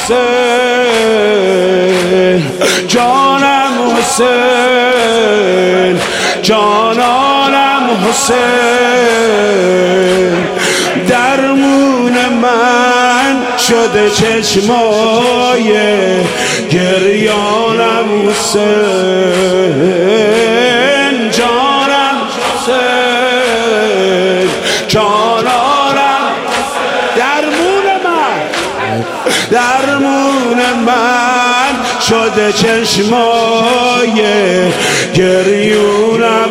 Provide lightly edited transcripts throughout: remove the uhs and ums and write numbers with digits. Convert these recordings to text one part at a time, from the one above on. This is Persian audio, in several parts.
حسین، جانم حسین، جانانم حسین. درمون من شده چشمای گریانم حسین، جانم حسین، جانانم. درمون من شده چشمای گریونم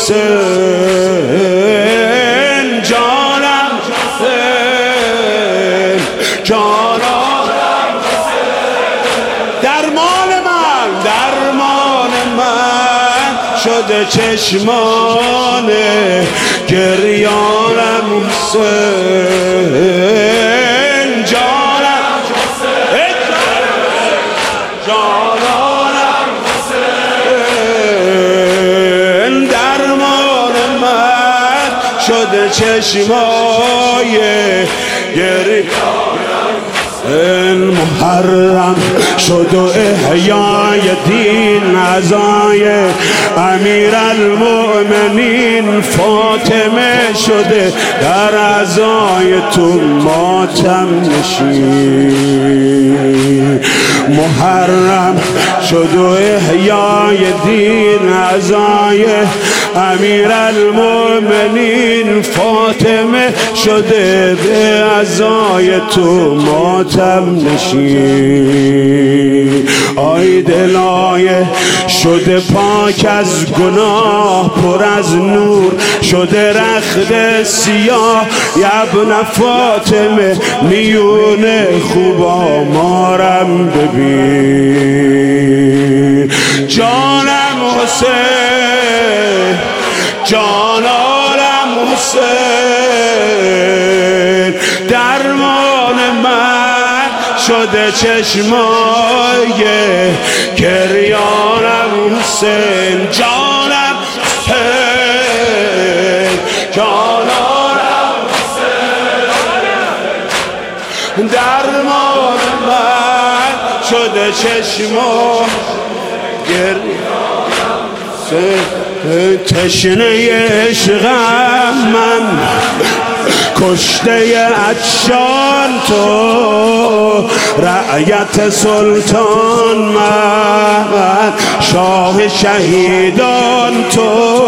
حسین، جانم حسین، جانانم حسین. درمان من شده چشمان گریانم حسین، جانم حسین، جانانم حسین. درمان من شده چشمای گریانم حسین. محرم شد و احیای دین عزای امیرالمؤمنین فاطمه شده در عزای تو ماتم نشین. محرم شد و احیای دین عزای امیرالمؤمنین فاطمه شده به عزای تو ماتم نشین. آی دلای شده پاک از گناه پر از نور شده رخت سیاه ابن فاطمه میونه خوبا مارم ببین. جانم حسین، جانانم حسین. درمان من شده چشمای گریانم حسین، جانم حسین، جانانم حسین. درمان من شده چشمای گریانم حسین. تشنه عشقم من کشته عطشان تو رعیت سلطان من شاه شهیدان تو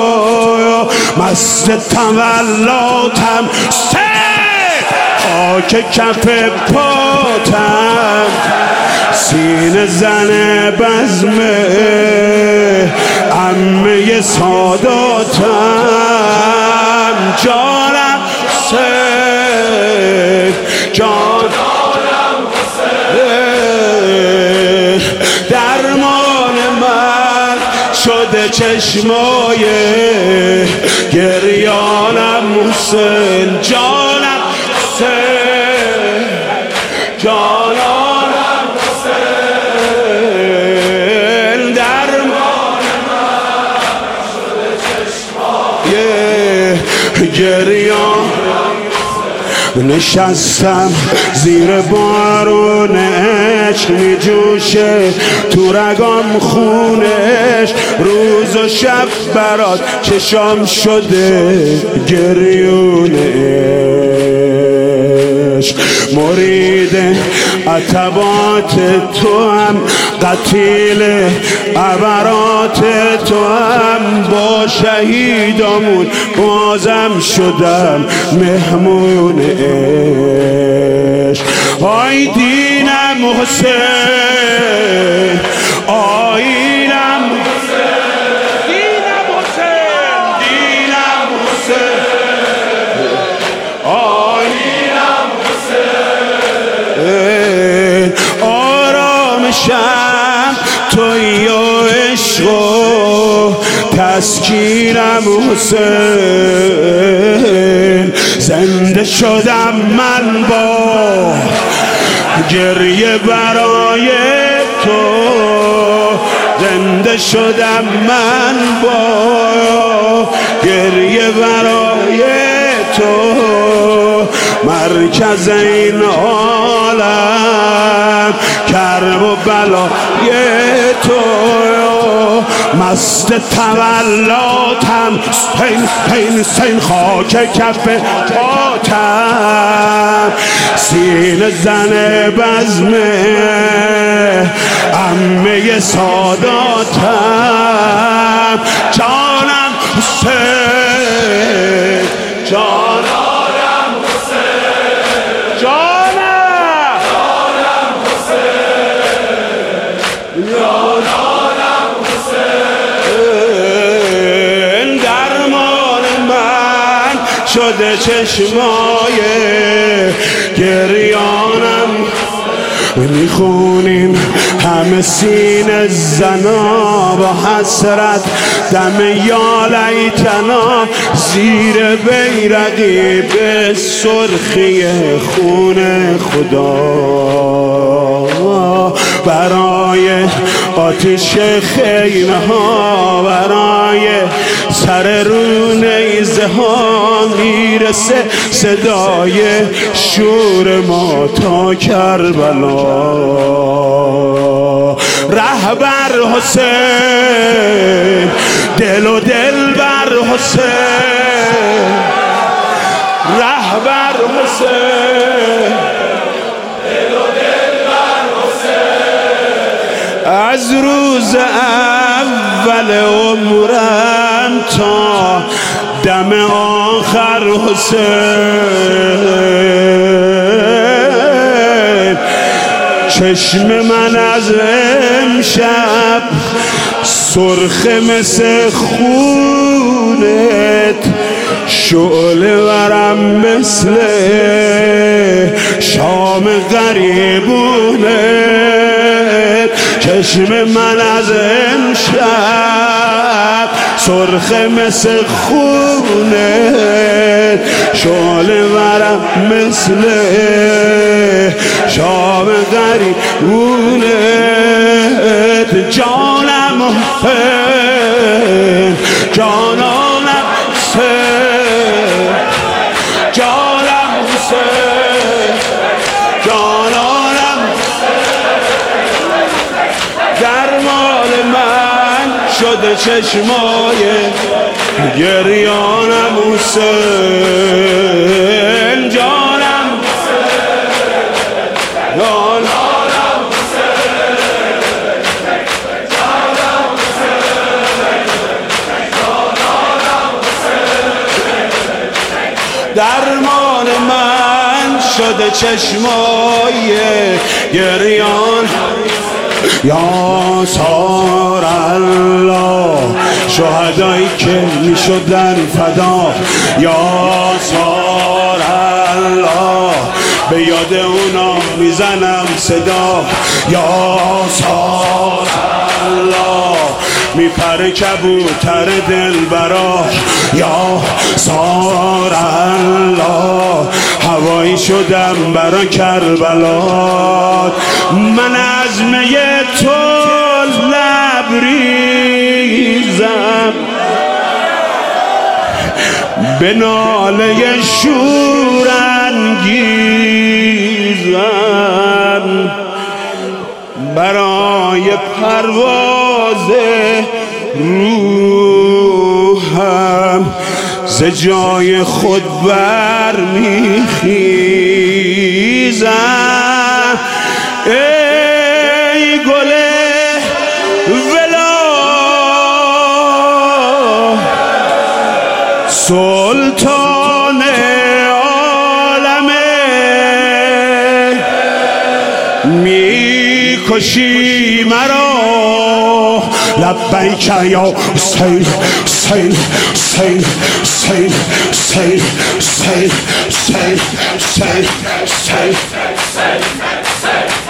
مست تولاتم خاک کف پاتم سینه زن بزمه عمه ساداتم جانم حسین، جانم حسین. درمان من شده چشمای گریانم حسین، جانم حسین، جانانم حسین. درمان من شده چشمای گریان. نشستم زیر بارون عشق می جوشه تو رگام خونش روز و شب برات چشام شده گریونش. مرید عتبات تو هم قتیل عبرات تو هم با شهیدامون بازم شدم مهمون عشق. آی دینم حسین، آینم حسین، دینم حسین، دینم حسین، آینم حسین. آرامشم توی و عشق و تسکینم حسین. زنده شدم من با گریه برای تو، زنده شدم من با گریه برای تو. مرکز این عالم، کرب و بلای تو مست تولاتم، حسین خاک کف پاتم، سینه زن بزمه عمه ساداتم، جانم حسین، جانم حسین، جانم حسین، جانم حسین، درمان من شده چشمای گریانم، میخونیم همه سینه زنا با حسرت دم یا لیتنا، زیر بیرقی به سرخی خون خدا، برای آتش خیمه ها، برای سر رو نیزه ها میرسه صدای شور ما تا کربلا. رهبر حسین، دل و دل بر حسین، رهبر حسین، دل و دل بر حسین، از روز اول عمرم تا دم آخر حسین، چشم من از امشب سرخ مثل خونت، شعله ورم مثل شام غریبونت، چشم من از امشب سرخ مثل خونت، شعله ورم مثل شام غریبونت، جانم حسین، جانم حسین، جانم حسین، جانم درمان من شده چشمای گریانم حسین، جانم درمان من شده چشمای گریان. یا سار الله شهدایی که می شدن فدا، یا سار الله به یاد اونا میزنم صدا، یا سار الله میپره کبوتر دلبرا، یا سار الله هوایی شدم برا کربلا، من از می تو لبریزم به ناله شورانگیزم، برای پرواز روحم ز جای خود برمیخیزم، ای گل ولا سلطان عالمه، میکشی مرا لبیک یا حسین، حسین، حسین، حسین، حسین، حسین، حسین، حسین، حسین.